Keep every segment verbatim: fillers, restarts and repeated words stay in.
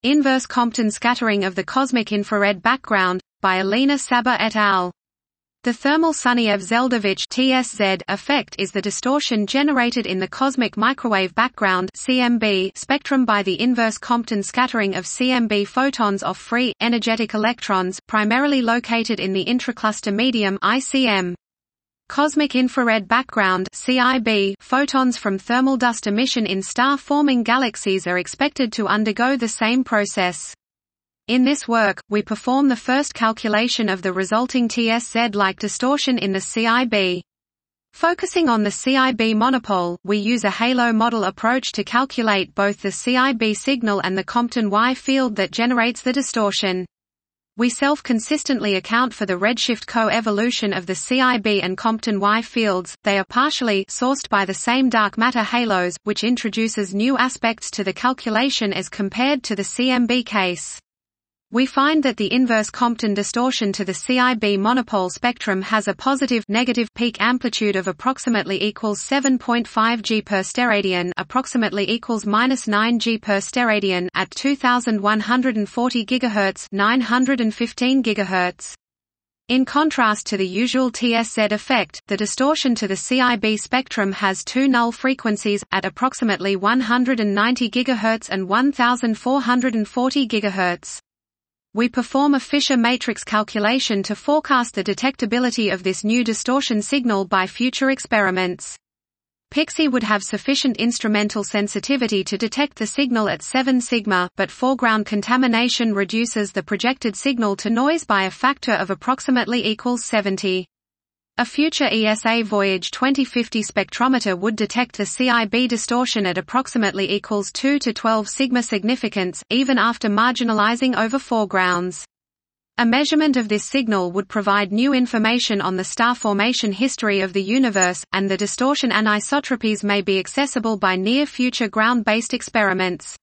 Inverse Compton scattering of the cosmic infrared background, by Alina Saba et al. The thermal Sunyaev-Zeldovich (T S Z) effect is the distortion generated in the cosmic microwave background (C M B) spectrum by the inverse Compton scattering of C M B photons off free, energetic electrons, primarily located in the intracluster medium I C M. Cosmic infrared background (C I B) photons from thermal dust emission in star-forming galaxies are expected to undergo the same process. In this work, we perform the first calculation of the resulting T S Z-like distortion in the C I B. Focusing on the C I B monopole, we use a halo model approach to calculate both the C I B signal and the Compton Y field that generates the distortion. We self-consistently account for the redshift co-evolution of the C I B and Compton Y fields. They are partially sourced by the same dark matter halos, which introduces new aspects to the calculation as compared to the C M B case. We find that the inverse Compton distortion to the C I B monopole spectrum has a positive negative peak amplitude of approximately equals seven point five G per steradian, approximately equals minus nine G per steradian at two thousand one hundred forty gigahertz, nine hundred fifteen gigahertz. In contrast to the usual T S Z effect, the distortion to the C I B spectrum has two null frequencies, at approximately one hundred ninety gigahertz and one thousand four hundred forty gigahertz. We perform a Fisher matrix calculation to forecast the detectability of this new distortion signal by future experiments. Pixie would have sufficient instrumental sensitivity to detect the signal at seven sigma, but foreground contamination reduces the projected signal to noise by a factor of approximately equals seventy. A future E S A Voyage twenty fifty spectrometer would detect the C I B distortion at approximately equals two to twelve sigma significance, even after marginalizing over foregrounds. A measurement of this signal would provide new information on the star formation history of the universe, and the distortion anisotropies may be accessible by near-future ground-based experiments.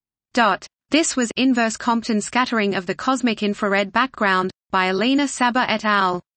This was Inverse Compton scattering of the cosmic infrared background, by Alina Saba et al.